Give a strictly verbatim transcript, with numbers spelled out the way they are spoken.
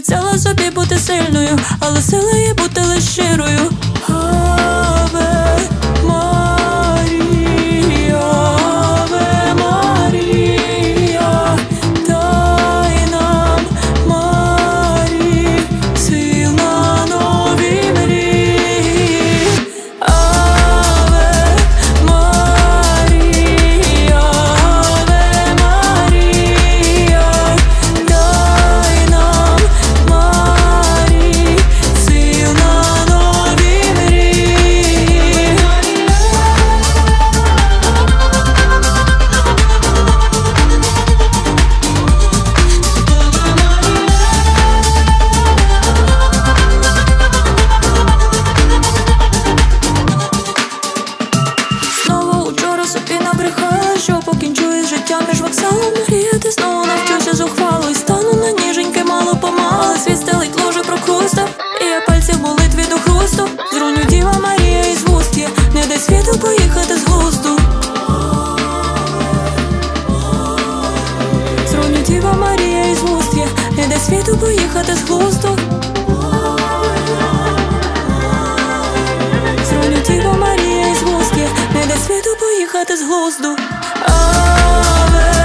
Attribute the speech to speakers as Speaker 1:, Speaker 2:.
Speaker 1: Обіцяла собі бути сильною, але сила є бути лише щирою. Аве Марія, Аве Марія, дай нам, Марі, сил на нові мрії. Аве Марія, Аве Марія, дай нам, Марі, сил на нові мрії. Знову учора собі набрехала, що покінчу із життям між вокзалом. Мріяти знову навчуся зухвало і стану на ніженьке мало-помалу. Світ стелить ложе прокуста, і я пальці болить від охрусту. Зруню Діва Марія із вуст є, не дай світу поїхати з глузду. Зруню Діва Марія із вуст є, не дай світу поїхати з глузду. Зруню Діва Марія із вуст є, не дай світу поїхати з глузду. Аве